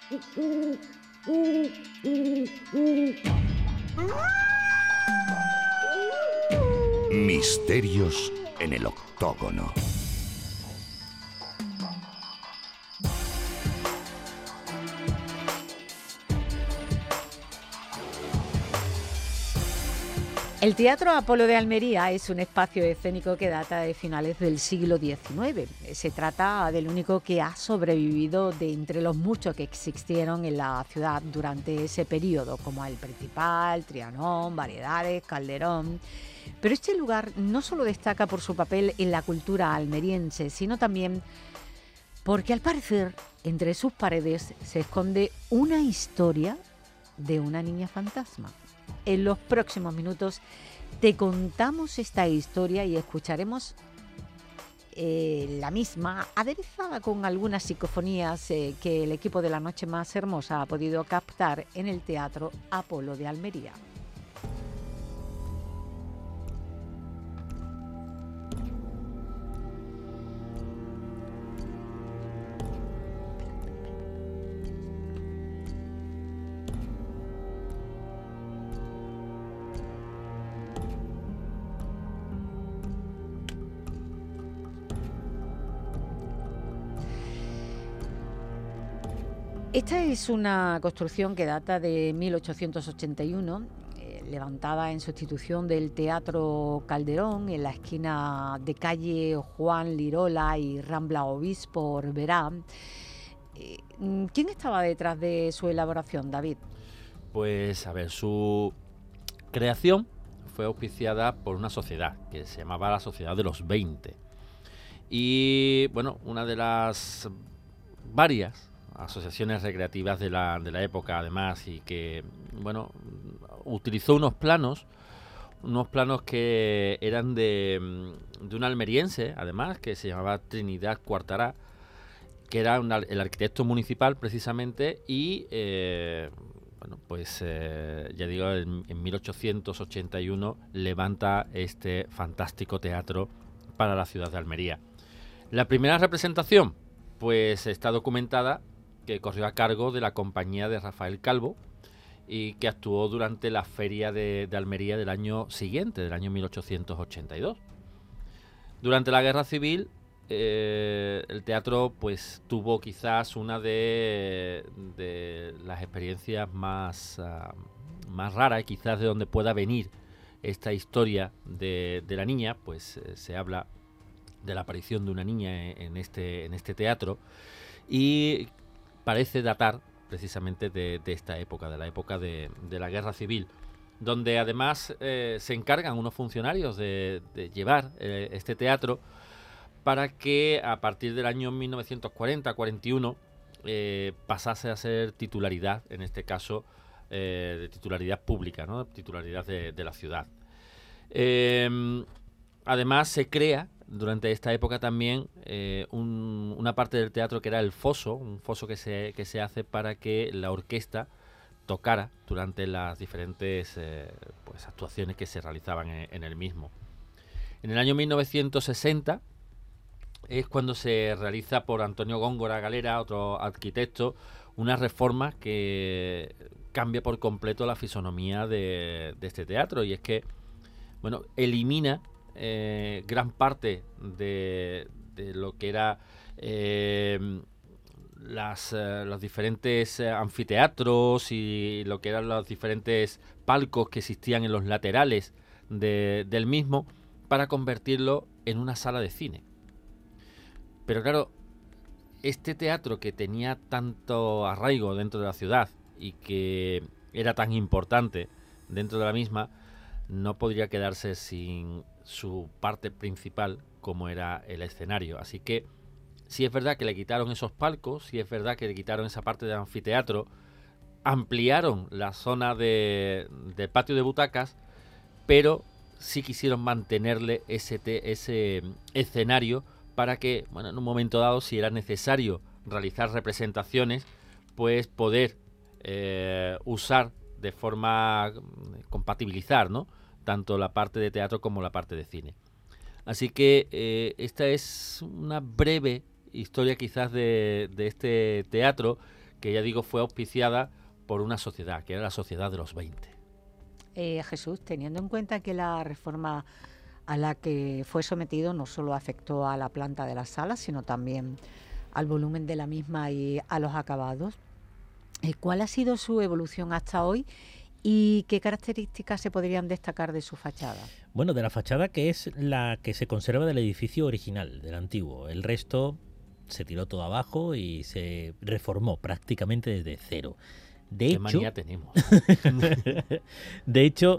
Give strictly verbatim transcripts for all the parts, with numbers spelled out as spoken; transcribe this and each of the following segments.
Misterios en el octógono. El Teatro Apolo de Almería es un espacio escénico que data de finales del siglo diecinueve. Se trata del único que ha sobrevivido de entre los muchos que existieron en la ciudad durante ese periodo, como el Principal, Trianón, Variedades, Calderón. Pero este lugar no solo destaca por su papel en la cultura almeriense, sino también porque al parecer entre sus paredes se esconde una historia de una niña fantasma. En los próximos minutos te contamos esta historia y escucharemos eh, la misma, aderezada con algunas psicofonías eh, que el equipo de La Noche Más Hermosa ha podido captar en el Teatro Apolo de Almería. Esta es una construcción que data de mil ochocientos ochenta y uno, eh, levantada en sustitución del Teatro Calderón en la esquina de calle Juan Lirola y Rambla Obispo Orberá. Eh, ¿Quién estaba detrás de su elaboración, David? Pues, a ver, su creación fue auspiciada por una sociedad que se llamaba la Sociedad de los veinte. Y, bueno, una de las varias asociaciones recreativas de la, de la época, además, y que, bueno, utilizó unos planos, unos planos que eran de, de un almeriense, además, que se llamaba Trinidad Cuartará, que era una, el arquitecto municipal, precisamente, y, eh, bueno, pues, eh, ya digo, en, en mil ochocientos ochenta y uno levanta este fantástico teatro para la ciudad de Almería. La primera representación, pues, está documentada, que corrió a cargo de la compañía de Rafael Calvo y que actuó durante la feria de, de Almería del año siguiente, del año mil ochocientos ochenta y dos. Durante la Guerra Civil, eh, el teatro pues tuvo quizás una de, de las experiencias más, uh, más raras, y quizás de donde pueda venir esta historia de, de la niña, pues eh, se habla de la aparición de una niña en, en, este, en este teatro, y parece datar precisamente de, de esta época, de la época de, de la Guerra Civil, donde además eh, se encargan unos funcionarios de, de llevar eh, este teatro para que a partir del año mil novecientos cuarenta cuarenta y uno eh, pasase a ser titularidad, en este caso eh, de titularidad pública, ¿no? Titularidad de, de la ciudad. Eh, además se crea durante esta época también eh, un, una parte del teatro que era el foso, un foso que se, que se hace para que la orquesta tocara durante las diferentes eh, pues, actuaciones que se realizaban en, en el mismo. En el año mil novecientos sesenta es cuando se realiza por Antonio Góngora Galera, otro arquitecto, una reforma que cambia por completo la fisonomía de, de este teatro, y es que, bueno, elimina Eh, gran parte de, de lo que era eh, las, eh, los diferentes eh, anfiteatros y lo que eran los diferentes palcos que existían en los laterales de, del mismo, para convertirlo en una sala de cine. Pero claro, este teatro que tenía tanto arraigo dentro de la ciudad y que era tan importante dentro de la misma, no podría quedarse sin su parte principal, como era el escenario. Así que sí es verdad que le quitaron esos palcos, sí es verdad que le quitaron esa parte del anfiteatro, ampliaron la zona de, de patio de butacas, pero sí quisieron mantenerle ese, te, ese escenario para que, bueno, en un momento dado, si era necesario realizar representaciones, pues poder eh, usar de forma compatibilizar, ¿no?, tanto la parte de teatro como la parte de cine. Así que eh, esta es una breve historia quizás de, de este teatro, que ya digo fue auspiciada por una sociedad, que era la Sociedad de los veinte. Eh, Jesús, teniendo en cuenta que la reforma a la que fue sometido no solo afectó a la planta de la sala, sino también al volumen de la misma y a los acabados, eh, ¿cuál ha sido su evolución hasta hoy y qué características se podrían destacar de su fachada? Bueno, de la fachada, que es la que se conserva del edificio original, del antiguo. El resto se tiró todo abajo y se reformó prácticamente desde cero. De ¿Qué hecho, manía tenemos? de hecho,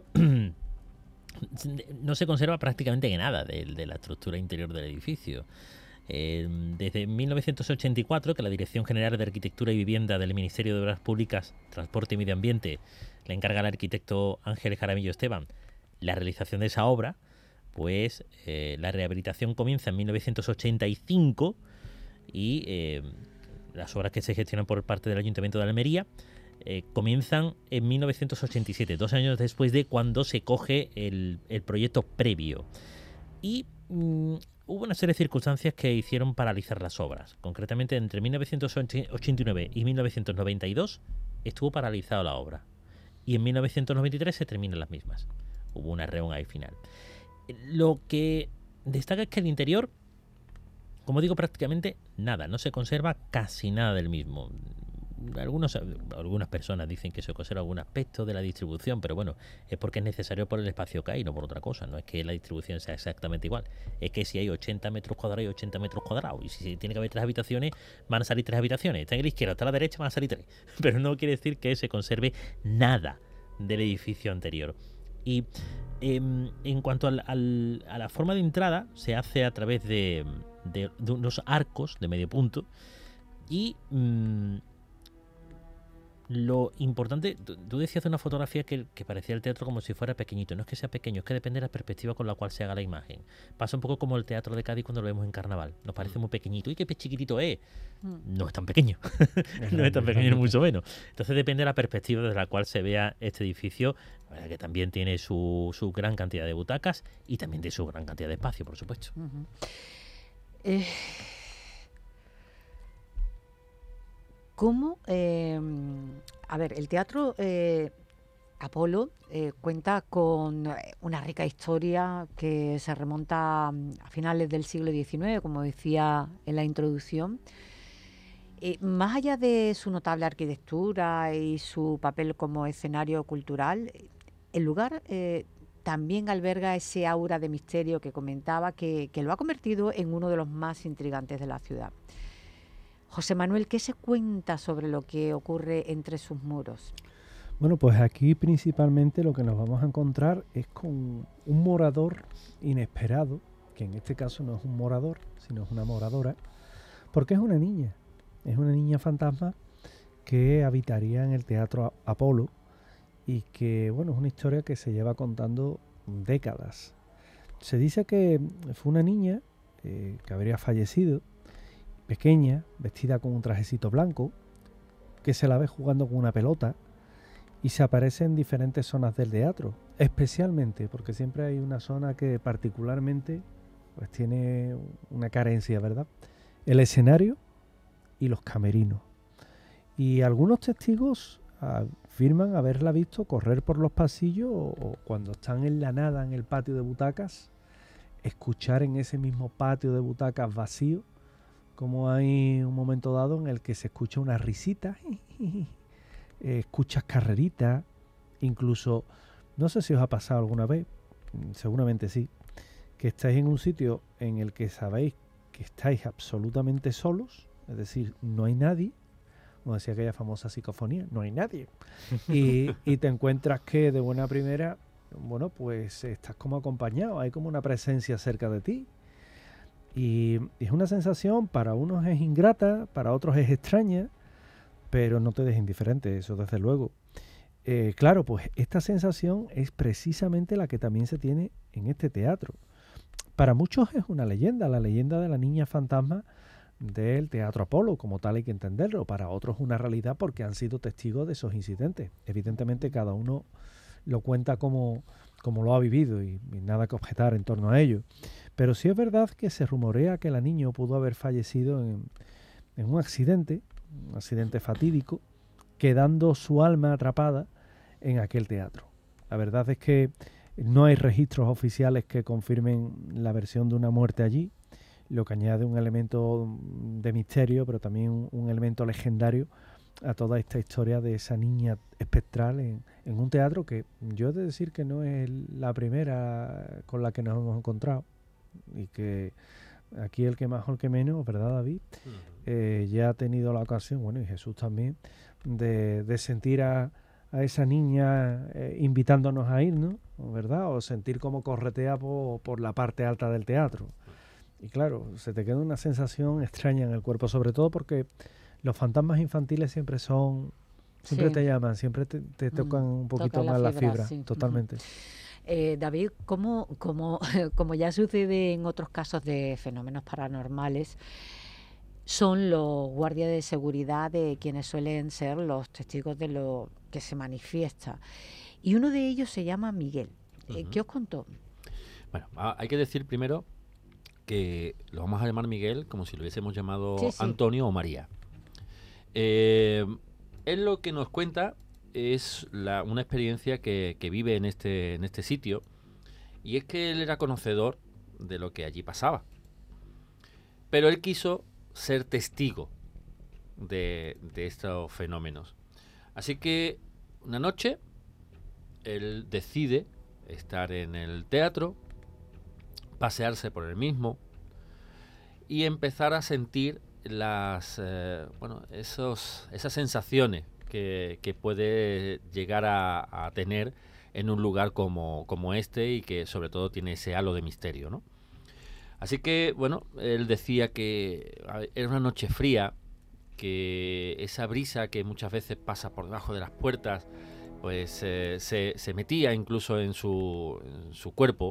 no se conserva prácticamente nada de, de la estructura interior del edificio. Eh, desde mil novecientos ochenta y cuatro, que la Dirección General de Arquitectura y Vivienda del Ministerio de Obras Públicas, Transporte y Medio Ambiente le encarga al arquitecto Ángel Jaramillo Esteban la realización de esa obra, pues eh, la rehabilitación comienza en mil novecientos ochenta y cinco y eh, las obras que se gestionan por parte del Ayuntamiento de Almería Eh, comienzan en mil novecientos ochenta y siete, dos años después de cuando se coge el, el proyecto previo. Y mmm, hubo una serie de circunstancias que hicieron paralizar las obras. Concretamente, entre mil novecientos ochenta y nueve y mil novecientos noventa y dos estuvo paralizada la obra. Y en mil novecientos noventa y tres se terminan las mismas. Hubo una reunión ahí final. Lo que destaca es que el interior, como digo, prácticamente nada. No se conserva casi nada del mismo. Algunos, algunas personas dicen que se conserva algún aspecto de la distribución, pero bueno, es porque es necesario por el espacio que hay, no por otra cosa. No es que la distribución sea exactamente igual, es que si hay ochenta metros cuadrados hay ochenta metros cuadrados, y si tiene que haber tres habitaciones van a salir tres habitaciones, está en la izquierda, está a la derecha, van a salir tres, pero no quiere decir que se conserve nada del edificio anterior. Y eh, en cuanto al, al, a la forma de entrada, se hace a través de, de, de unos arcos de medio punto. Y mmm, lo importante, tú decías de una fotografía que, que parecía el teatro como si fuera pequeñito. No es que sea pequeño, es que depende de la perspectiva con la cual se haga la imagen. Pasa un poco como el teatro de Cádiz cuando lo vemos en carnaval. Nos parece muy pequeñito. ¿Y qué chiquitito es? No es tan pequeño. No es tan pequeño, ni mucho menos. Entonces depende de la perspectiva desde la cual se vea este edificio, que también tiene su, su gran cantidad de butacas y también de su gran cantidad de espacio, por supuesto. Uh-huh. eh... ¿Cómo? Eh, a ver, el Teatro eh, Apolo eh, cuenta con una rica historia que se remonta a finales del siglo diecinueve, como decía en la introducción. Eh, más allá de su notable arquitectura y su papel como escenario cultural, el lugar eh, también alberga ese aura de misterio que comentaba, que, que lo ha convertido en uno de los más intrigantes de la ciudad. José Manuel, ¿qué se cuenta sobre lo que ocurre entre sus muros? Bueno, pues aquí principalmente lo que nos vamos a encontrar es con un morador inesperado, que en este caso no es un morador, sino es una moradora, porque es una niña, es una niña fantasma que habitaría en el Teatro Apolo y que, bueno, es una historia que se lleva contando décadas. Se dice que fue una niña eh, que habría fallecido, pequeña, vestida con un trajecito blanco, que se la ve jugando con una pelota y se aparece en diferentes zonas del teatro, especialmente porque siempre hay una zona que particularmente pues tiene una carencia, ¿verdad? El escenario y los camerinos. Y algunos testigos afirman haberla visto correr por los pasillos o, o cuando están en la nada en el patio de butacas, escuchar en ese mismo patio de butacas vacío como hay un momento dado en el que se escucha una risita, eh, escuchas carreritas, incluso, no sé si os ha pasado alguna vez, seguramente sí, que estáis en un sitio en el que sabéis que estáis absolutamente solos, es decir, no hay nadie, como decía aquella famosa psicofonía, no hay nadie, y, y te encuentras que de buena primera, bueno, pues estás como acompañado, hay como una presencia cerca de ti. Y es una sensación, para unos es ingrata, para otros es extraña, pero no te dejes indiferente, eso desde luego. Eh, claro, pues esta sensación es precisamente la que también se tiene en este teatro. Para muchos es una leyenda, la leyenda de la niña fantasma del Teatro Apolo, como tal hay que entenderlo. Para otros es una realidad porque han sido testigos de esos incidentes. Evidentemente cada uno lo cuenta como, como lo ha vivido y, y nada que objetar en torno a ello. Pero sí es verdad que se rumorea que la niña pudo haber fallecido en, en un accidente, un accidente fatídico, quedando su alma atrapada en aquel teatro. La verdad es que no hay registros oficiales que confirmen la versión de una muerte allí, lo que añade un elemento de misterio, pero también un, un elemento legendario a toda esta historia de esa niña espectral en, en un teatro que yo he de decir que no es la primera con la que nos hemos encontrado, y que aquí el que más o el que menos, ¿verdad, David? Uh-huh. Eh, ya ha tenido la ocasión, bueno, y Jesús también, de, de sentir a, a esa niña eh, invitándonos a ir, ¿no? ¿Verdad? O sentir cómo corretea por, por la parte alta del teatro. Y claro, se te queda una sensación extraña en el cuerpo, sobre todo porque los fantasmas infantiles siempre son, siempre sí. te llaman, siempre te, te tocan mm, un poquito toca más la fibra, la fibra sí. totalmente. Uh-huh. Eh, David, ¿cómo, cómo, como ya sucede en otros casos de fenómenos paranormales, son los guardias de seguridad de quienes suelen ser los testigos de lo que se manifiesta? Y uno de ellos se llama Miguel. Uh-huh. ¿Qué os contó? Bueno, hay que decir primero que lo vamos a llamar Miguel como si lo hubiésemos llamado sí, sí. Antonio o María. Eh, él lo que nos cuenta es la, una experiencia que, que vive en este, en este sitio, y es que él era conocedor de lo que allí pasaba. Pero él quiso ser testigo de, de estos fenómenos. Así que una noche él decide estar en el teatro, pasearse por el mismo y empezar a sentir las eh, bueno esos esas sensaciones que, que puede llegar a, a tener en un lugar como, como este, y que sobre todo tiene ese halo de misterio, ¿no? Así que bueno, él decía que era una noche fría, que esa brisa que muchas veces pasa por debajo de las puertas pues eh, se, se metía incluso en su, en su cuerpo,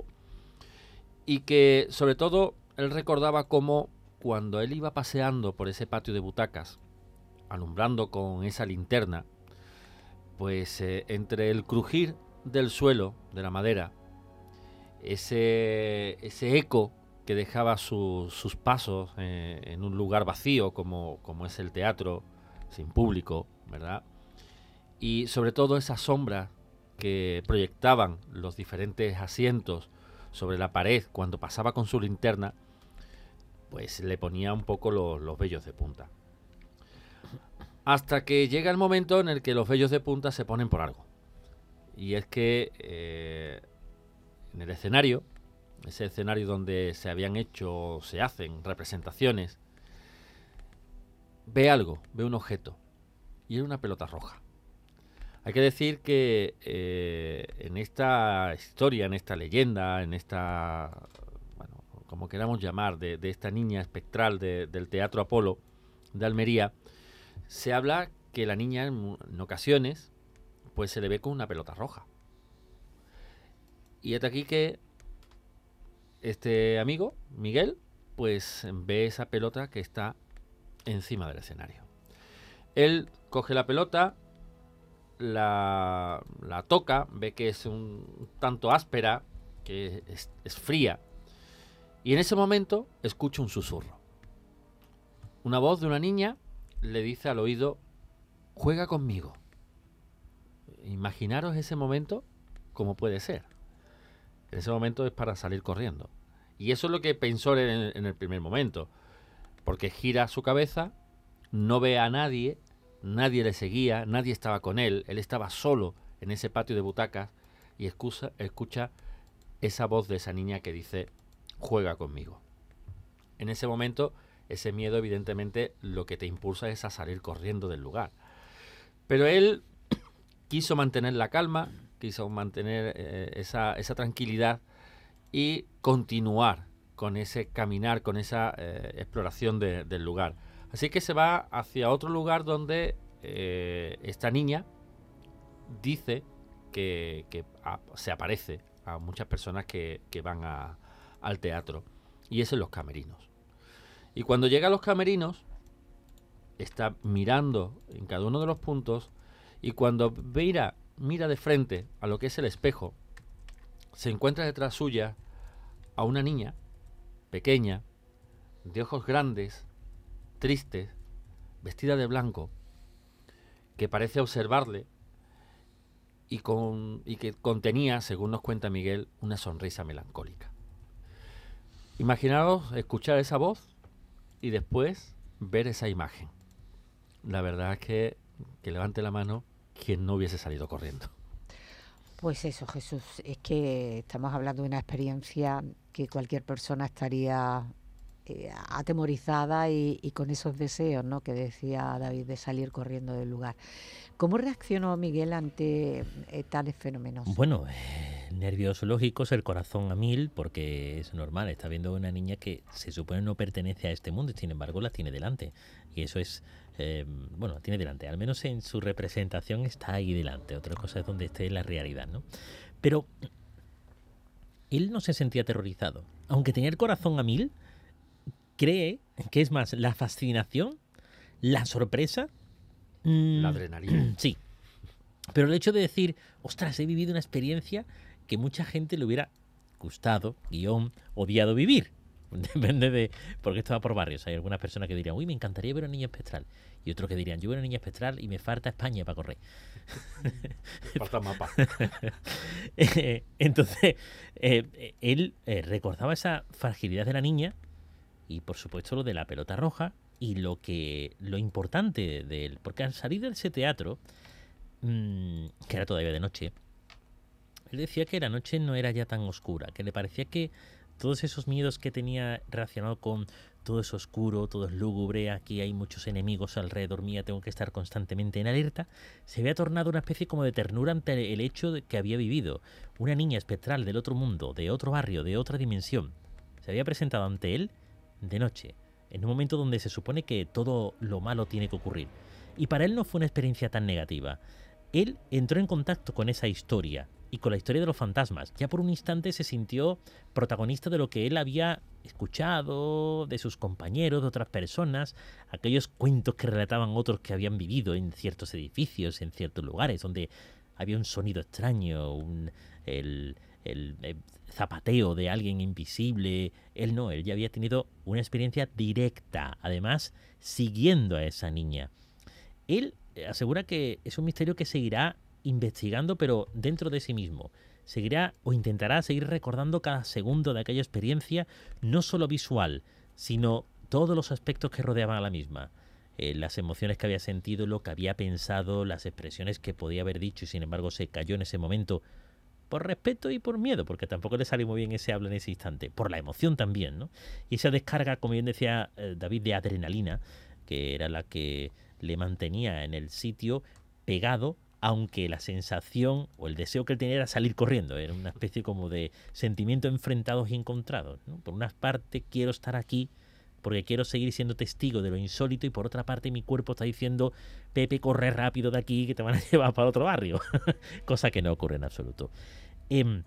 y que sobre todo él recordaba cómo cuando él iba paseando por ese patio de butacas, alumbrando con esa linterna, pues eh, entre el crujir del suelo, de la madera, ese, ese eco que dejaba su, sus pasos eh, en un lugar vacío como, como es el teatro, sin público, ¿verdad? Y sobre todo esas sombras que proyectaban los diferentes asientos sobre la pared cuando pasaba con su linterna, pues le ponía un poco los, los vellos de punta. Hasta que llega el momento en el que los vellos de punta se ponen por algo. Y es que eh, en el escenario, ese escenario donde se habían hecho, se hacen representaciones, ve algo, ve un objeto, y era una pelota roja. Hay que decir que eh, en esta historia, en esta leyenda, en esta, bueno, como queramos llamar, de, de esta niña espectral de, del Teatro Apolo de Almería, se habla que la niña en, en ocasiones pues se le ve con una pelota roja. Y hasta aquí que este amigo, Miguel, pues ve esa pelota que está encima del escenario. Él coge la pelota, la, la toca, ve que es un tanto áspera, que es, es fría, y en ese momento escucha un susurro. Una voz de una niña le dice al oído: juega conmigo. Imaginaros ese momento como puede ser. En ese momento es para salir corriendo. Y eso es lo que pensó en, en el primer momento, porque gira su cabeza, no ve a nadie, nadie le seguía, nadie estaba con él, él estaba solo en ese patio de butacas, y escucha, escucha esa voz de esa niña que dice: juega conmigo. En ese momento, ese miedo evidentemente lo que te impulsa es a salir corriendo del lugar. Pero él quiso mantener la calma, quiso mantener eh, esa, esa tranquilidad y continuar con ese caminar, con esa eh, exploración de, del lugar. Así que se va hacia otro lugar donde eh, esta niña dice que, que a, se aparece a muchas personas que, que van a, al teatro, y es en los camerinos. Y cuando llega a los camerinos, está mirando en cada uno de los puntos, y cuando mira, mira de frente a lo que es el espejo, se encuentra detrás suya a una niña pequeña, de ojos grandes, tristes, vestida de blanco, que parece observarle y, con, y que contenía, según nos cuenta Miguel, una sonrisa melancólica. Imaginaos escuchar esa voz y después ver esa imagen. La verdad es que, que levante la mano quien no hubiese salido corriendo. Pues eso, Jesús, es que estamos hablando de una experiencia que cualquier persona estaría eh, atemorizada y, y con esos deseos, ¿no?, que decía David, de salir corriendo del lugar. ¿Cómo reaccionó Miguel ante eh, tales fenómenos? Bueno, eh, nervios lógicos, el corazón a mil, porque es normal, está viendo una niña que se supone no pertenece a este mundo y sin embargo la tiene delante. Y eso es, eh, bueno, la tiene delante, al menos en su representación está ahí delante. Otra cosa es donde esté la realidad, ¿no? Pero él no se sentía aterrorizado. Aunque tenía el corazón a mil, cree que es más la fascinación, la sorpresa, La adrenalina. sí. Pero el hecho de decir, ostras, he vivido una experiencia que mucha gente le hubiera gustado, guión, odiado vivir. Depende de... Porque esto va por barrios. Hay algunas personas que dirían, uy, me encantaría ver a una niña espectral. Y otros que dirían, yo veo a una niña espectral y me falta España para correr. Falta mapa. Entonces, eh, él eh, recordaba esa fragilidad de la niña y, por supuesto, lo de la pelota roja y lo que lo importante de él. Porque al salir de ese teatro, mmm, que era todavía de noche, él decía que la noche no era ya tan oscura, que le parecía que todos esos miedos que tenía relacionado con todo es oscuro, todo es lúgubre, aquí hay muchos enemigos alrededor mía, tengo que estar constantemente en alerta, se había tornado una especie como de ternura ante el hecho de que había vivido una niña espectral del otro mundo, de otro barrio, de otra dimensión. Se había presentado ante él de noche, en un momento donde se supone que todo lo malo tiene que ocurrir. Y para él no fue una experiencia tan negativa. Él entró en contacto con esa historia y con la historia de los fantasmas. Ya por un instante se sintió protagonista de lo que él había escuchado, de sus compañeros, de otras personas, aquellos cuentos que relataban otros que habían vivido en ciertos edificios, en ciertos lugares, donde había un sonido extraño, un, el, el, el zapateo de alguien invisible. Él no, él ya había tenido una experiencia directa, además siguiendo a esa niña. Él asegura que es un misterio que seguirá investigando, pero dentro de sí mismo. Seguirá o intentará seguir recordando cada segundo de aquella experiencia, no solo visual, sino todos los aspectos que rodeaban a la misma. Eh, las emociones que había sentido, lo que había pensado, las expresiones que podía haber dicho y sin embargo se cayó en ese momento, por respeto y por miedo, porque tampoco le salió muy bien ese habla en ese instante, por la emoción también, ¿no? Y esa descarga, como bien decía eh, David, de adrenalina, que era la que le mantenía en el sitio pegado, aunque la sensación o el deseo que él tenía era salir corriendo. Era una especie como de sentimientos enfrentados y encontrados, ¿no? Por una parte quiero estar aquí porque quiero seguir siendo testigo de lo insólito y por otra parte mi cuerpo está diciendo, Pepe, corre rápido de aquí que te van a llevar para otro barrio. Cosa que no ocurre en absoluto. Eh,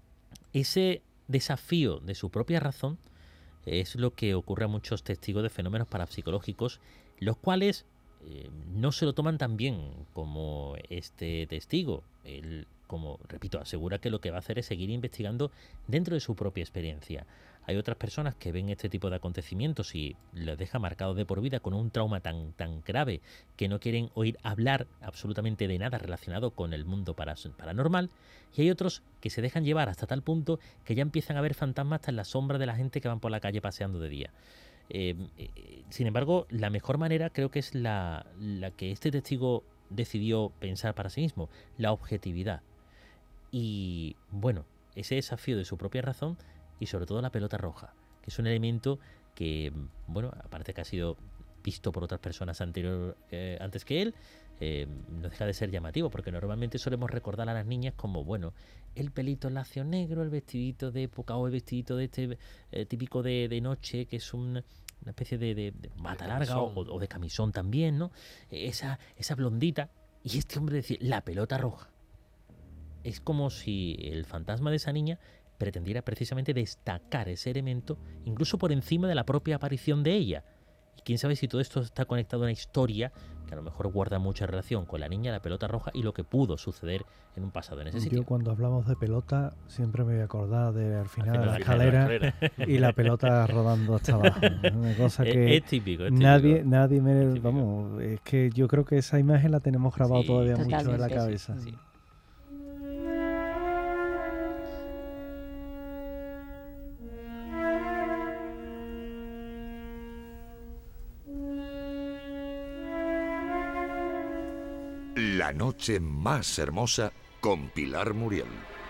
ese desafío de su propia razón es lo que ocurre a muchos testigos de fenómenos parapsicológicos, los cuales eh, no se lo toman tan bien como este testigo. Él, como repito, asegura que lo que va a hacer es seguir investigando dentro de su propia experiencia. Hay otras personas que ven este tipo de acontecimientos y les deja marcados de por vida con un trauma tan, tan grave que no quieren oír hablar absolutamente de nada relacionado con el mundo paranormal. Y hay otros que se dejan llevar hasta tal punto que ya empiezan a ver fantasmas hasta en la sombra de la gente que van por la calle paseando de día. Eh, eh, sin embargo, la mejor manera creo que es la, la que este testigo decidió pensar para sí mismo, la objetividad. Y bueno, ese desafío de su propia razón y sobre todo la pelota roja, que es un elemento que, bueno, aparte que ha sido visto por otras personas anterior, eh, antes que él, eh, no deja de ser llamativo, porque normalmente solemos recordar a las niñas como, bueno, el pelito lacio negro, el vestidito de época o el vestidito de este eh, típico de, de noche, que es un, una especie de, de, de bata larga o, o de camisón también, ¿no? Esa, esa blondita. Y este hombre decía, la pelota roja. Es como si el fantasma de esa niña pretendiera precisamente destacar ese elemento incluso por encima de la propia aparición de ella. Y quién sabe si todo esto está conectado a una historia que que a lo mejor guarda mucha relación con la niña, la pelota roja y lo que pudo suceder en un pasado en ese sitio. Yo cuando hablamos de pelota siempre me voy a acordar de al final, Al de la final de la escalera y la pelota rodando hasta abajo. Una cosa Es, que es típico, es típico. nadie, nadie me... típico. Vamos, es que yo creo que esa imagen la tenemos grabado Sí, todavía mucho en la totalmente, sí, cabeza. Sí. La noche más hermosa con Pilar Muriel.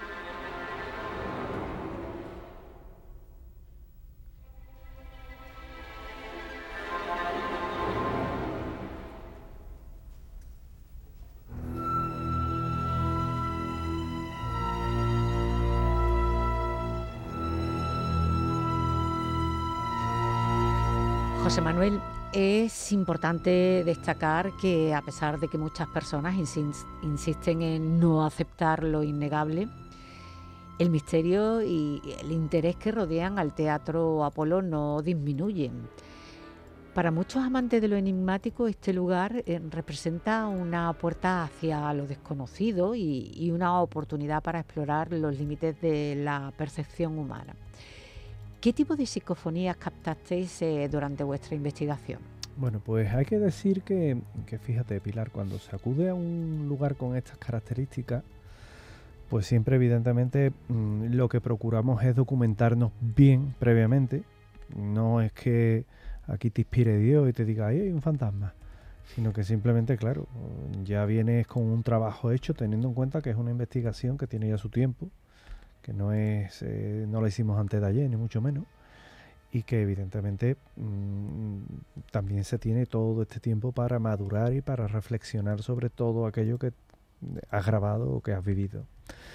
José Manuel, es importante destacar que a pesar de que muchas personas insis- insisten en no aceptar lo innegable, el misterio y el interés que rodean al Teatro Apolo no disminuyen. Para muchos amantes de lo enigmático, este lugar eh, representa una puerta hacia lo desconocido y, y una oportunidad para explorar los límites de la percepción humana. ¿Qué tipo de psicofonías captasteis eh, durante vuestra investigación? Bueno, pues hay que decir que, que fíjate, Pilar, cuando se acude a un lugar con estas características, pues siempre evidentemente mmm, lo que procuramos es documentarnos bien previamente. No es que aquí te inspire Dios y te diga, ahí hay un fantasma, sino que simplemente, claro, ya vienes con un trabajo hecho teniendo en cuenta que es una investigación que tiene ya su tiempo, que no es eh, no la hicimos antes de ayer, ni mucho menos, y que evidentemente mmm, también se tiene todo este tiempo para madurar y para reflexionar sobre todo aquello que has grabado o que has vivido.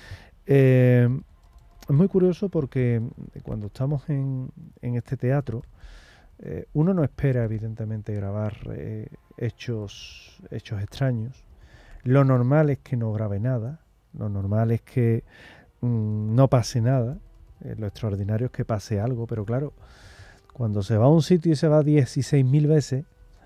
Eh, es muy curioso porque cuando estamos en, en este teatro, eh, uno no espera evidentemente grabar eh, hechos, hechos extraños. Lo normal es que no grabe nada, lo normal es que mmm, no pase nada, eh, lo extraordinario es que pase algo, pero claro, cuando se va a un sitio y se va dieciséis mil veces,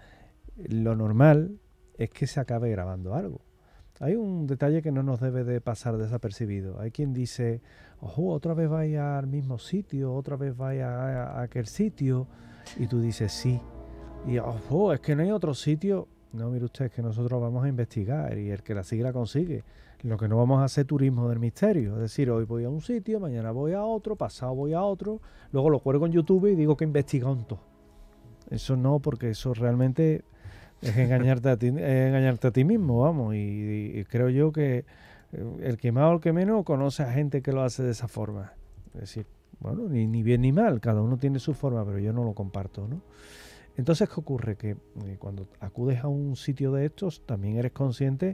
lo normal es que se acabe grabando algo. Hay un detalle que no nos debe de pasar desapercibido. Hay quien dice, ojo, otra vez vaya al mismo sitio, otra vez vaya a, a aquel sitio, y tú dices sí. Y ojo, es que no hay otro sitio. No, mire usted, es que nosotros vamos a investigar y el que la sigue la consigue. Lo que no vamos a hacer turismo del misterio. Es decir, hoy voy a un sitio, mañana voy a otro, pasado voy a otro, luego lo cuelgo en YouTube y digo que he investigado en todo. Eso no, porque eso realmente es engañarte a ti, es engañarte a ti mismo, vamos. Y, y creo yo que el que más o el que menos conoce a gente que lo hace de esa forma. Es decir, bueno, ni, ni bien ni mal, cada uno tiene su forma, pero yo no lo comparto, ¿no? Entonces, ¿qué ocurre? Que eh, cuando acudes a un sitio de estos, también eres consciente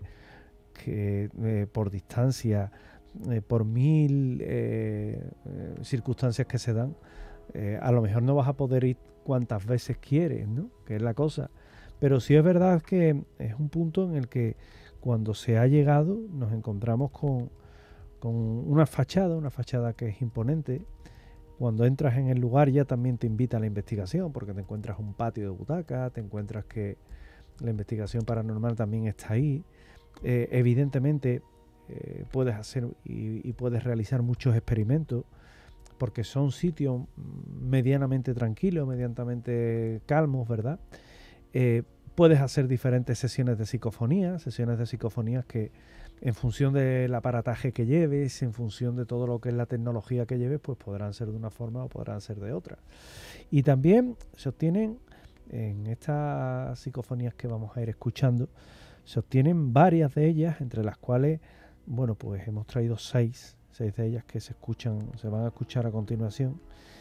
que eh, por distancia, eh, por mil eh, eh, circunstancias que se dan, eh, a lo mejor no vas a poder ir cuantas veces quieres, ¿no? Que es la cosa. Pero sí es verdad que es un punto en el que cuando se ha llegado nos encontramos con, con una fachada, una fachada que es imponente. Cuando entras en el lugar ya también te invita a la investigación, porque te encuentras un patio de butacas, te encuentras que la investigación paranormal también está ahí. Eh, evidentemente eh, puedes hacer y, y puedes realizar muchos experimentos, porque son sitios medianamente tranquilos, medianamente calmos, ¿verdad? Eh, puedes hacer diferentes sesiones de psicofonía, sesiones de psicofonías que en función del aparataje que lleves, en función de todo lo que es la tecnología que lleves, pues podrán ser de una forma o podrán ser de otra. Y también se obtienen, en estas psicofonías que vamos a ir escuchando, se obtienen varias de ellas, entre las cuales, bueno, pues hemos traído seis, seis de ellas que se escuchan, se van a escuchar a continuación,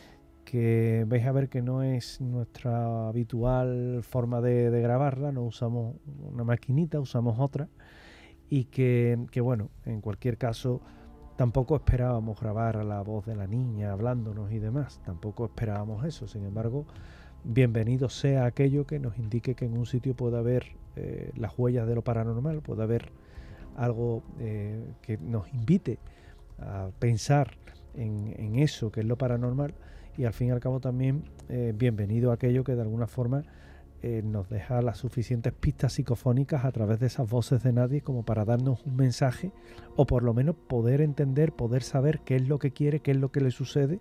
que vais a ver que no es nuestra habitual forma de, de grabarla, no usamos una maquinita, usamos otra, y que, que bueno, en cualquier caso tampoco esperábamos grabar a la voz de la niña hablándonos y demás, tampoco esperábamos eso. Sin embargo, bienvenido sea aquello que nos indique que en un sitio puede haber eh, las huellas de lo paranormal, puede haber algo eh, que nos invite a pensar en, en eso que es lo paranormal, y al fin y al cabo también eh, bienvenido a aquello que de alguna forma eh, nos deja las suficientes pistas psicofónicas a través de esas voces de nadie como para darnos un mensaje, o por lo menos poder entender, poder saber qué es lo que quiere, qué es lo que le sucede,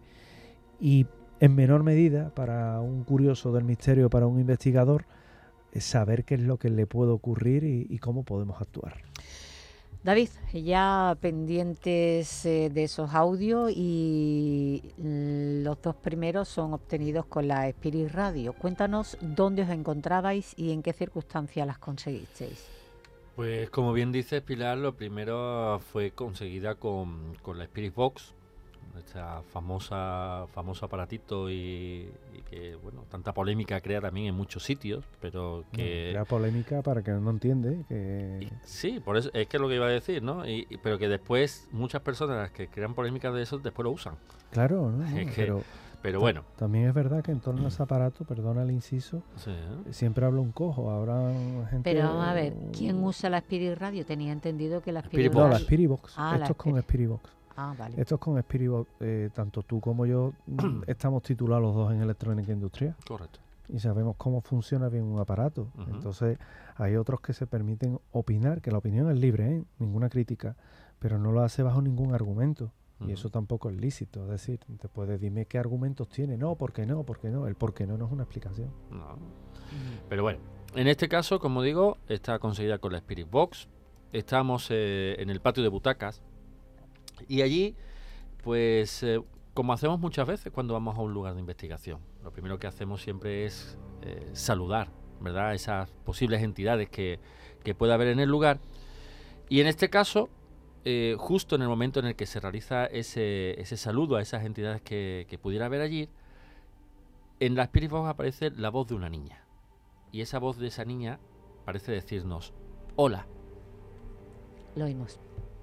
y en menor medida para un curioso del misterio, para un investigador, es saber qué es lo que le puede ocurrir y, y cómo podemos actuar. David, ya pendientes eh, de esos audios, y los dos primeros son obtenidos con la Spirit Radio. Cuéntanos dónde os encontrabais y en qué circunstancias las conseguisteis. Pues como bien dices, Pilar, lo primero fue conseguida con, con la Spirit Box, esta famosa famoso aparatito y, y que, bueno, tanta polémica crea también en muchos sitios, pero que... Crea polémica para que no entiende. Que... Y, sí, por eso es que es lo que iba a decir, ¿no? Y, y, pero que después muchas personas que crean polémica de eso después lo usan. Claro, ¿no? Es que, pero, pero bueno. También es verdad que en torno a ese aparato, perdona el inciso, sí, ¿eh? Siempre habla un cojo. Habrá gente... Pero vamos a ver, ¿quién usa la Spirit Radio? Tenía entendido que la Spirit, Spirit Box... No, la Spirit Box. Ah, Esto la es con Spirit Box. Ah, vale. Esto es con Spirit Box. Eh, tanto tú como yo estamos titulados los dos en electrónica industrial. Correcto. Y sabemos cómo funciona bien un aparato. Uh-huh. Entonces, hay otros que se permiten opinar, que la opinión es libre, ¿eh? Ninguna crítica, pero no lo hace bajo ningún argumento. Uh-huh. Y eso tampoco es lícito. Es decir, te puedes dime qué argumentos tiene. No, ¿por qué no? ¿Por qué no? El por qué no no es una explicación. No. Pero bueno, en este caso, como digo, está conseguida con la Spirit Box. Estamos eh, en el patio de butacas. Y allí, pues, eh, como hacemos muchas veces cuando vamos a un lugar de investigación, lo primero que hacemos siempre es eh, saludar, ¿verdad?, a esas posibles entidades que, que pueda haber en el lugar. Y en este caso, eh, justo en el momento en el que se realiza ese, ese saludo a esas entidades que, que pudiera haber allí, en la Spirit Box aparece la voz de una niña. Y esa voz de esa niña parece decirnos, hola. Lo oímos.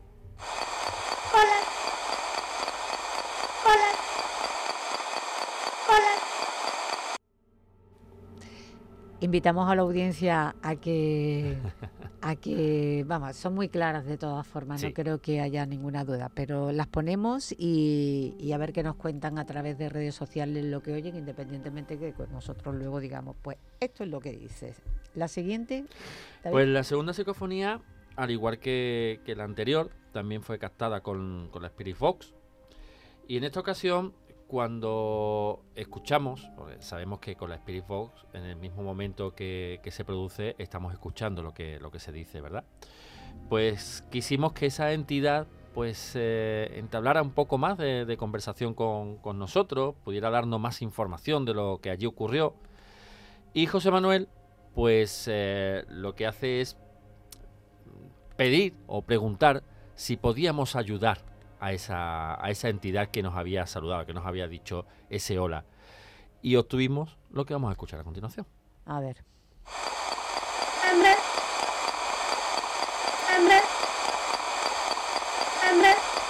Invitamos a la audiencia a que, a que, vamos, son muy claras de todas formas, sí. No creo que haya ninguna duda, pero las ponemos y, y a ver qué nos cuentan a través de redes sociales lo que oyen, independientemente que pues, nosotros luego digamos, pues esto es lo que dices. La siguiente, David. Pues la segunda psicofonía, al igual que, que la anterior, también fue captada con, con la Spirit Box, y en esta ocasión, cuando escuchamos, porque sabemos que con la Spirit Box, en el mismo momento que, que se produce, estamos escuchando lo que, lo que se dice, ¿verdad? Pues quisimos que esa entidad pues eh, entablara un poco más de, de conversación con, con nosotros, pudiera darnos más información de lo que allí ocurrió. Y José Manuel, pues eh, lo que hace es pedir o preguntar si podíamos ayudar a esa, a esa entidad que nos había saludado, que nos había dicho ese hola. Y obtuvimos lo que vamos a escuchar a continuación. A ver. Hambre. Hambre. Hambre.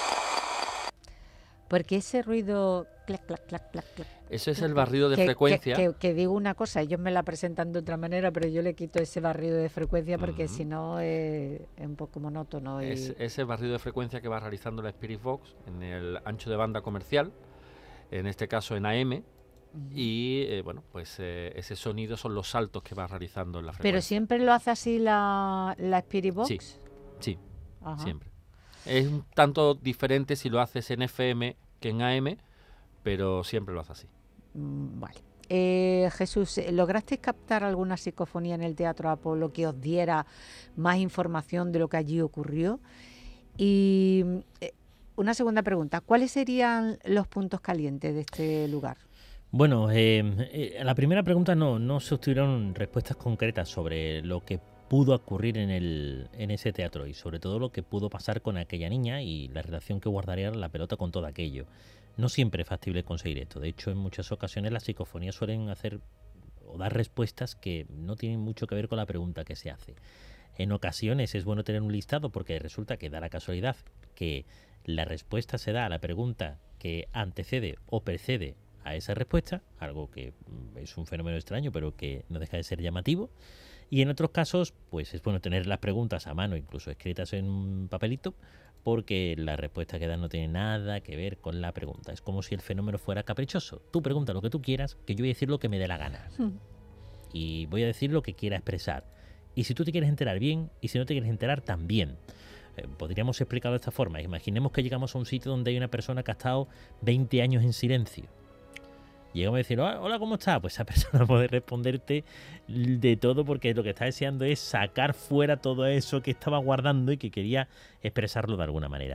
Porque ese ruido... Clac, clac, clac, clac, clac. Eso es el barrido de que, frecuencia. Que, que, que digo una cosa, ellos me la presentan de otra manera, pero yo le quito ese barrido de frecuencia porque uh-huh. si no eh, es un poco monótono. Y... Es ese barrido de frecuencia que va realizando la Spirit Box en el ancho de banda comercial, en este caso en A M, uh-huh. y eh, bueno, pues eh, ese sonido son los saltos que va realizando en la frecuencia. ¿Pero siempre lo hace así la, la Spirit Box? Sí, sí, siempre. Es un tanto diferente si lo haces en F M que en A M, pero siempre lo hace así. Mm, vale. Eh, Jesús, ¿lograsteis captar alguna psicofonía en el Teatro Apolo que os diera más información de lo que allí ocurrió? Y eh, una segunda pregunta, ¿cuáles serían los puntos calientes de este lugar? Bueno, eh, eh, a la primera pregunta no, no se obtuvieron respuestas concretas sobre lo que pudo ocurrir en, el, en ese teatro y sobre todo lo que pudo pasar con aquella niña y la relación que guardaría la pelota con todo aquello. No siempre es factible conseguir esto. De hecho, en muchas ocasiones las psicofonías suelen hacer o dar respuestas que no tienen mucho que ver con la pregunta que se hace. En ocasiones es bueno tener un listado porque resulta que da la casualidad que la respuesta se da a la pregunta que antecede o precede a esa respuesta, algo que es un fenómeno extraño pero que no deja de ser llamativo. Y en otros casos, pues es bueno tener las preguntas a mano, incluso escritas en un papelito, porque la respuesta que dan no tiene nada que ver con la pregunta. Es como si el fenómeno fuera caprichoso. Tú pregunta lo que tú quieras, que yo voy a decir lo que me dé la gana. y voy a decir lo que quiera expresar. Y si tú te quieres enterar, bien, y si no te quieres enterar, también. Eh, podríamos explicarlo de esta forma. Imaginemos que llegamos a un sitio donde hay una persona que ha estado veinte años en silencio. Llegamos a decir, hola, ¿cómo estás? Pues esa persona puede responderte de todo, porque lo que está deseando es sacar fuera todo eso que estaba guardando y que quería expresarlo de alguna manera.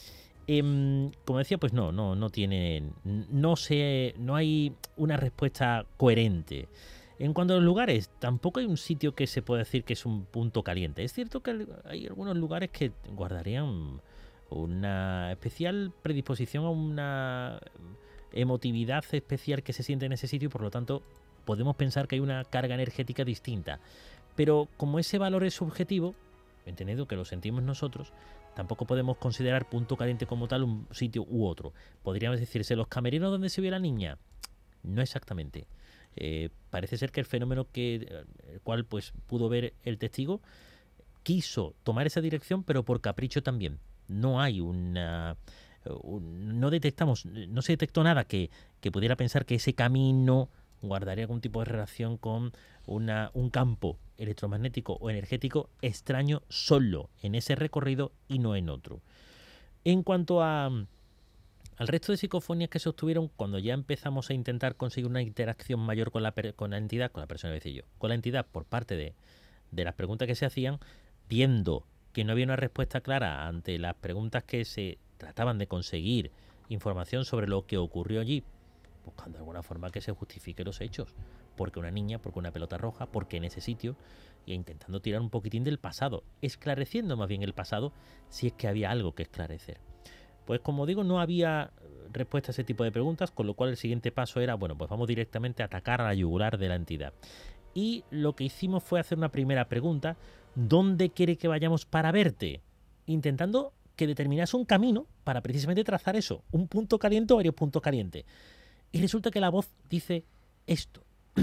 Eh, como decía, pues no, no, no tiene, no sé, no hay una respuesta coherente. En cuanto a los lugares, tampoco hay un sitio que se pueda decir que es un punto caliente. Es cierto que hay algunos lugares que guardarían una especial predisposición a una emotividad especial que se siente en ese sitio y por lo tanto podemos pensar que hay una carga energética distinta. Pero como ese valor es subjetivo, entendiendo que lo sentimos nosotros, tampoco podemos considerar punto caliente como tal un sitio u otro. Podríamos decirse, ¿los camerinos donde se vio la niña? No exactamente. Eh, parece ser que el fenómeno que el cual pues pudo ver el testigo quiso tomar esa dirección, pero por capricho también. No hay una... Un, no detectamos, no se detectó nada que, que pudiera pensar que ese camino guardaría algún tipo de relación con una, un campo electromagnético o energético extraño solo en ese recorrido y no en otro. En cuanto a... al resto de psicofonías que se obtuvieron cuando ya empezamos a intentar conseguir una interacción mayor con la, con la entidad, con la persona, decía yo, con la entidad por parte de, de las preguntas que se hacían, viendo que no había una respuesta clara ante las preguntas que se trataban de conseguir información sobre lo que ocurrió allí, buscando alguna forma que se justifique los hechos, porque una niña, porque una pelota roja, porque en ese sitio, e intentando tirar un poquitín del pasado, esclareciendo más bien el pasado si es que había algo que esclarecer. Pues como digo, no había respuesta a ese tipo de preguntas, con lo cual el siguiente paso era, bueno, pues vamos directamente a atacar a la yugular de la entidad. Y lo que hicimos fue hacer una primera pregunta: ¿dónde quiere que vayamos para verte? Intentando que determinase un camino para precisamente trazar eso, un punto caliente o varios puntos calientes. Y resulta que la voz dice esto.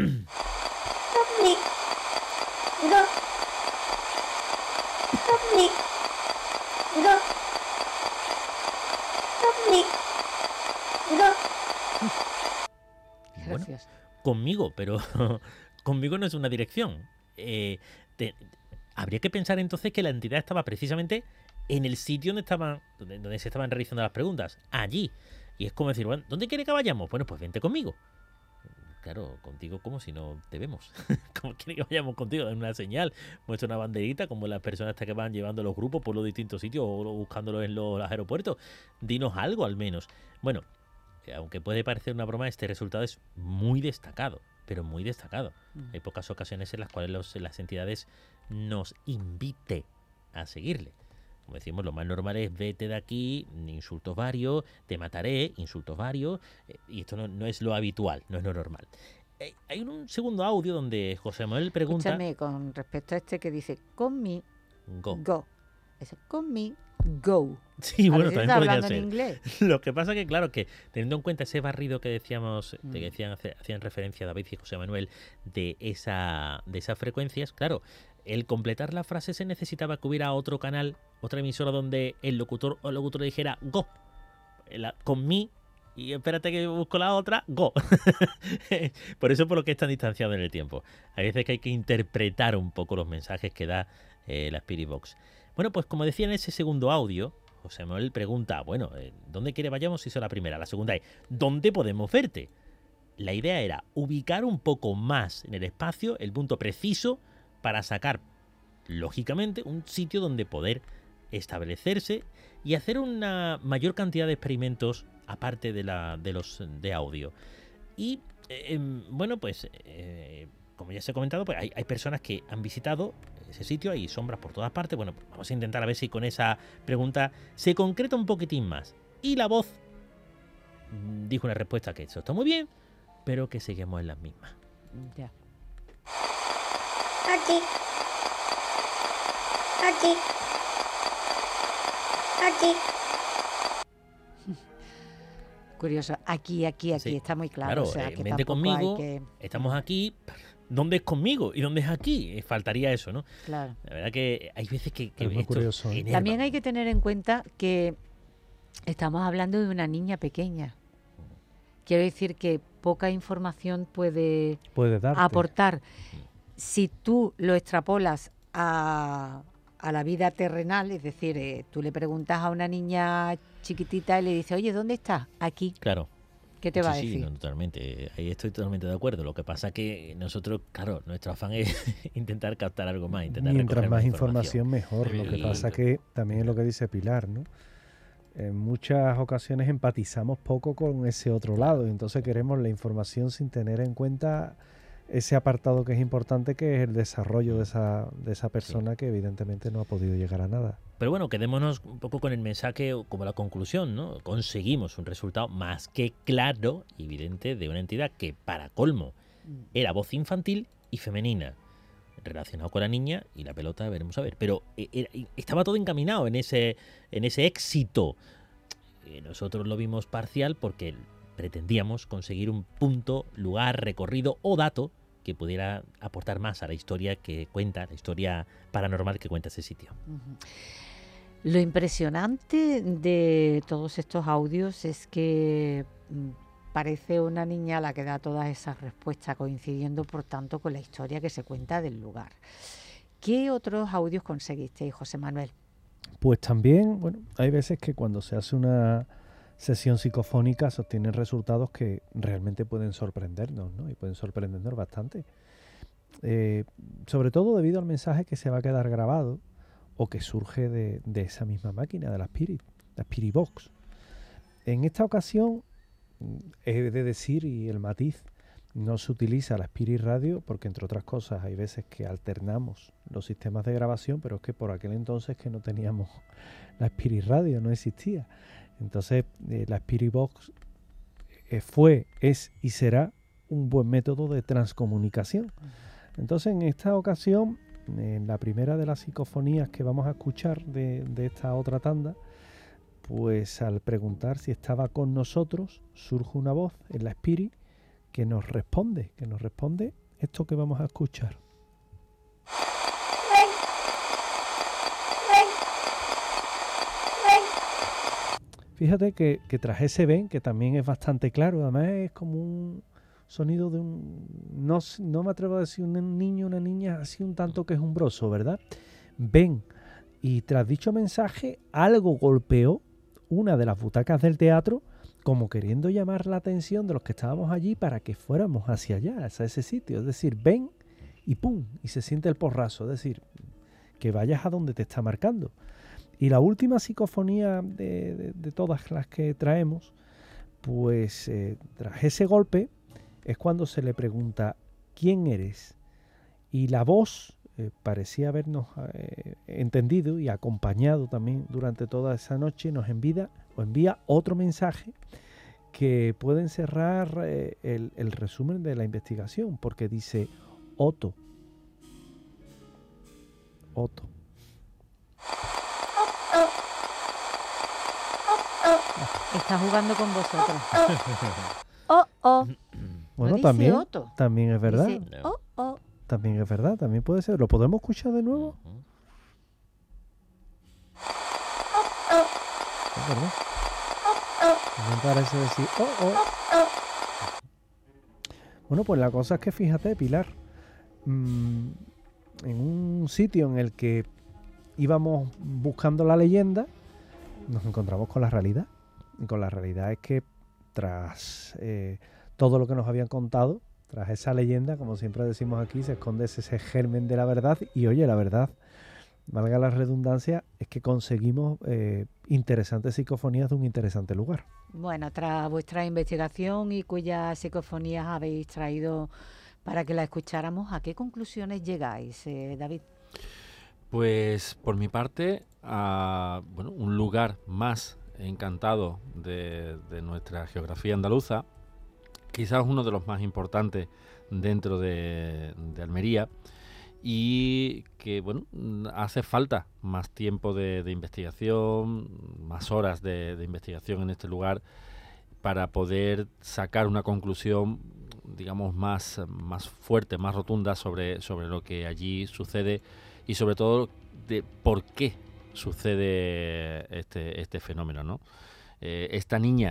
Bueno, conmigo, pero conmigo no es una dirección. Eh, te, habría que pensar entonces que la entidad estaba precisamente en el sitio donde estaban, donde, donde se estaban realizando las preguntas, allí. Y es como decir, bueno, ¿dónde quiere que vayamos? Bueno, pues vente conmigo. Claro, contigo como si no te vemos. ¿Cómo quiere que vayamos contigo? En una señal, muestra una banderita, como las personas hasta que van llevando los grupos por los distintos sitios o buscándolos en los, los aeropuertos. Dinos algo al menos. Bueno, aunque puede parecer una broma, este resultado es muy destacado, pero muy destacado. Mm. Hay pocas ocasiones en las cuales los, las entidades nos inviten a seguirle. Como decimos, lo más normal es vete de aquí, insultos varios, te mataré, insultos varios, eh, y esto no, no es lo habitual, no es lo normal. Eh, hay un segundo audio donde José Manuel pregunta... Escúchame, con respecto a este que dice, con mi, go. go. Eso, con mi, go. Sí, a bueno, veces también está podría hablando ser. En inglés. Lo que pasa que, claro, que teniendo en cuenta ese barrido que decíamos, mm. de que decían, hacían referencia a David y José Manuel, de esa de esas frecuencias, claro, el completar la frase se necesitaba que hubiera otro canal, otra emisora donde el locutor o locutora dijera go, la, con mi, y espérate que busco la otra, go. Por eso por lo que es tan distanciado en el tiempo. Hay veces que hay que interpretar un poco los mensajes que da eh, la Spirit Box. Bueno, pues como decía en ese segundo audio, José Manuel pregunta, bueno, ¿dónde quiere vayamos? Hizo la primera. La segunda es, ¿dónde podemos verte? La idea era ubicar un poco más en el espacio el punto preciso para sacar, lógicamente, un sitio donde poder establecerse y hacer una mayor cantidad de experimentos aparte de, la, de los de audio. Y, eh, bueno, pues, eh, como ya se ha comentado, pues hay, hay personas que han visitado ese sitio, hay sombras por todas partes. Bueno, pues vamos a intentar a ver si con esa pregunta se concreta un poquitín más. Y la voz dijo una respuesta que eso está muy bien, pero que seguimos en las mismas. Ya. Aquí. Aquí. Aquí. Curioso. Aquí, aquí, aquí. Sí, está muy claro. Claro, o sea, eh, que vente conmigo, que... estamos aquí. ¿Dónde es conmigo? ¿Y dónde es aquí? Faltaría eso, ¿no? Claro. La verdad que hay veces que, que Es muy esto curioso, ¿eh? enerva. También hay que tener en cuenta que estamos hablando de una niña pequeña. Quiero decir que poca información puede, puede darte. aportar. Si tú lo extrapolas a, a la vida terrenal, es decir, eh, tú le preguntas a una niña chiquitita y le dices, oye, ¿dónde estás? Aquí. Claro. ¿Qué te va sí, a decir? Sí, no, totalmente. Ahí estoy totalmente de acuerdo. Lo que pasa que nosotros, claro, nuestro afán es intentar captar algo más, intentar Mientras recoger más, más información, información, mejor. Lo que pasa que también es lo que dice Pilar, ¿no? En muchas ocasiones empatizamos poco con ese otro lado y entonces queremos la información sin tener en cuenta ese apartado que es importante, que es el desarrollo de esa, de esa persona, sí, que evidentemente no ha podido llegar a nada. Pero bueno, quedémonos un poco con el mensaje como la conclusión, ¿no? Conseguimos un resultado más que claro y evidente de una entidad que, para colmo, era voz infantil y femenina, relacionado con la niña y la pelota, veremos a ver. Pero era, estaba todo encaminado en ese, en ese éxito. Nosotros lo vimos parcial porque pretendíamos conseguir un punto, lugar, recorrido o dato que pudiera aportar más a la historia que cuenta, la historia paranormal que cuenta ese sitio. Uh-huh. Lo impresionante de todos estos audios es que mm, parece una niña la que da todas esas respuestas, coincidiendo por tanto con la historia que se cuenta del lugar. ¿Qué otros audios conseguisteis, José Manuel? Pues también, bueno, hay veces que cuando se hace una sesión psicofónica se obtienen resultados que realmente pueden sorprendernos, ¿no? Y pueden sorprendernos bastante. Eh, sobre todo debido al mensaje que se va a quedar grabado o que surge de, de esa misma máquina, de la Spirit, la Spirit Box. En esta ocasión, he de decir, y el matiz, no se utiliza la Spirit Radio porque, entre otras cosas, hay veces que alternamos los sistemas de grabación, pero es que por aquel entonces que no teníamos la Spirit Radio, no existía. Entonces, eh, la Spirit Box eh, fue, es y será un buen método de transcomunicación. Entonces, en esta ocasión, en la primera de las psicofonías que vamos a escuchar de, de esta otra tanda, pues al preguntar si estaba con nosotros, surge una voz en la Spirit que nos responde, que nos responde esto que vamos a escuchar. Fíjate que, que tras ese ven, que también es bastante claro, además es como un sonido de un... No, no me atrevo a decir un niño, una niña, así un tanto quejumbroso, ¿verdad? Ven, y tras dicho mensaje, algo golpeó una de las butacas del teatro, como queriendo llamar la atención de los que estábamos allí para que fuéramos hacia allá, hacia ese sitio. Es decir, ven y pum, y se siente el porrazo. Es decir, que vayas a donde te está marcando. Y la última psicofonía de, de, de todas las que traemos, pues eh, tras ese golpe es cuando se le pregunta ¿quién eres? Y la voz eh, parecía habernos eh, entendido y acompañado también durante toda esa noche, nos envía, o envía otro mensaje que puede encerrar eh, el, el resumen de la investigación, porque dice Otto. Otto. Está jugando con vosotros. Oh, oh. Bueno, no también, Otto. también es verdad. Dice, oh, oh. También es verdad, también puede ser. ¿Lo podemos escuchar de nuevo? Es verdad. Me parece decir, oh, oh. Bueno, pues la cosa es que fíjate, Pilar, mmm, en un sitio en el que íbamos buscando la leyenda, nos encontramos con la realidad. Y con la realidad es que tras eh, todo lo que nos habían contado, tras esa leyenda, como siempre decimos aquí, se esconde ese germen de la verdad. Y oye, la verdad, valga la redundancia, es que conseguimos eh, interesantes psicofonías de un interesante lugar. Bueno, tras vuestra investigación y cuyas psicofonías habéis traído para que la escucháramos, ¿a qué conclusiones llegáis, eh, David? Pues por mi parte, a bueno, un lugar más encantado de, de nuestra geografía andaluza, quizás uno de los más importantes dentro de, de Almería, y que bueno, hace falta más tiempo de, de investigación, más horas de, de investigación en este lugar para poder sacar una conclusión, digamos, más, más fuerte, más rotunda sobre, sobre lo que allí sucede y sobre todo de por qué sucede este, este fenómeno, ¿no? Eh, esta niña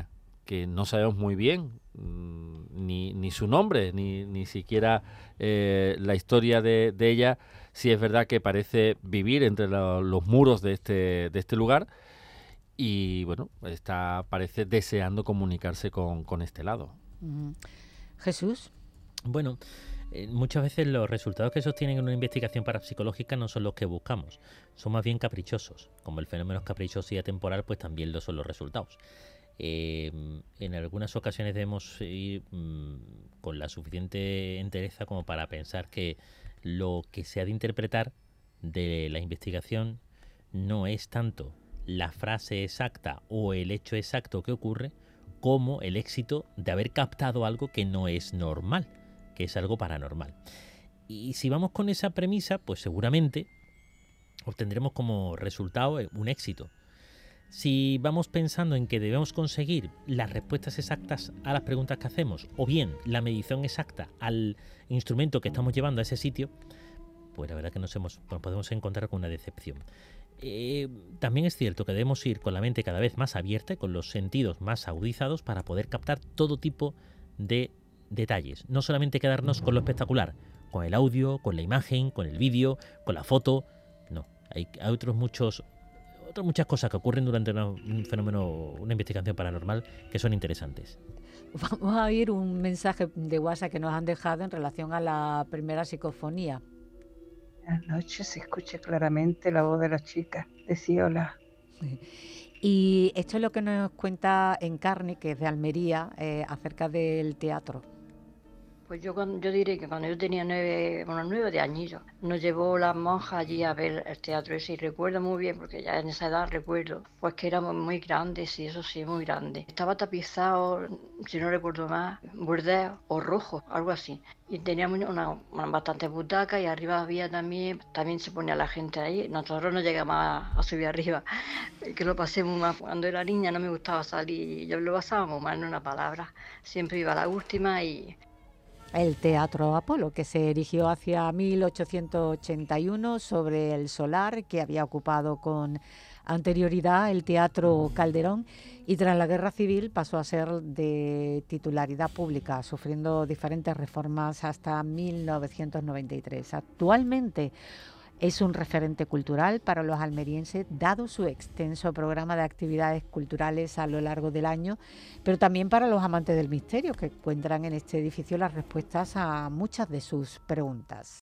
que no sabemos muy bien mmm, ni, ni su nombre, ni, ni siquiera eh, la historia de, de ella. Sí es verdad que parece vivir entre lo, los muros de este, de este lugar y, bueno, está, parece deseando comunicarse con, con este lado. Uh-huh. Jesús. Bueno, eh, muchas veces los resultados que se obtienen en una investigación parapsicológica no son los que buscamos, son más bien caprichosos. Como el fenómeno es caprichoso y atemporal, pues también lo son los resultados. Eh, en algunas ocasiones debemos ir mmm, con la suficiente entereza como para pensar que lo que se ha de interpretar de la investigación no es tanto la frase exacta o el hecho exacto que ocurre, como el éxito de haber captado algo que no es normal, que es algo paranormal. Y si vamos con esa premisa, pues seguramente obtendremos como resultado un éxito. Si vamos pensando en que debemos conseguir las respuestas exactas a las preguntas que hacemos, o bien la medición exacta al instrumento que estamos llevando a ese sitio, pues la verdad que nos, hemos, nos podemos encontrar con una decepción. Eh, también es cierto que debemos ir con la mente cada vez más abierta y con los sentidos más agudizados para poder captar todo tipo de detalles. No solamente quedarnos con lo espectacular, con el audio, con la imagen, con el vídeo, con la foto. No, hay, hay otros muchos... otras muchas cosas que ocurren durante una, un fenómeno, una investigación paranormal que son interesantes. Vamos a oír un mensaje de WhatsApp que nos han dejado en relación a la primera psicofonía. Buenas noches, se escucha claramente la voz de la chica. Decía hola. Y esto es lo que nos cuenta Encarni, que es de Almería, eh, acerca del teatro. Pues yo, cuando, yo diré que cuando yo tenía nueve, bueno, nueve de añillos, nos llevó las monjas allí a ver el teatro ese y recuerdo muy bien, porque ya en esa edad recuerdo, pues que éramos muy grandes, y eso sí, muy grandes. Estaba tapizado, si no recuerdo más, burdeo o rojo, algo así. Y teníamos una, una bastante butacas y arriba había también, también se ponía la gente ahí. Nosotros no llegamos a, a subir arriba, que lo pasé muy mal. Cuando era niña no me gustaba salir, yo lo pasaba muy mal, en una palabra. Siempre iba a la última y... El Teatro Apolo, que se erigió hacia mil ochocientos ochenta y uno sobre el solar que había ocupado con anterioridad el Teatro Calderón, y tras la Guerra Civil pasó a ser de titularidad pública, sufriendo diferentes reformas hasta mil novecientos noventa y tres. Actualmente es un referente cultural para los almerienses, dado su extenso programa de actividades culturales a lo largo del año, pero también para los amantes del misterio, que encuentran en este edificio las respuestas a muchas de sus preguntas.